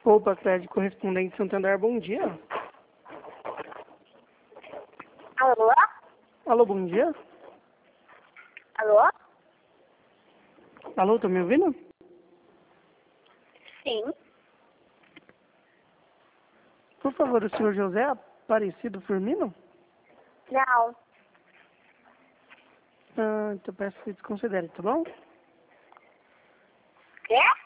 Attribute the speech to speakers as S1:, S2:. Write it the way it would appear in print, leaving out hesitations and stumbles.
S1: Opa, Crédito Correspondente Santander, bom dia.
S2: Alô?
S1: Alô, bom dia.
S2: Alô?
S1: Alô, tá me ouvindo?
S2: Sim.
S1: Por favor, o senhor José Aparecido Firmino?
S2: Não.
S1: Então peço que desconsidere, tá bom?
S2: Quê?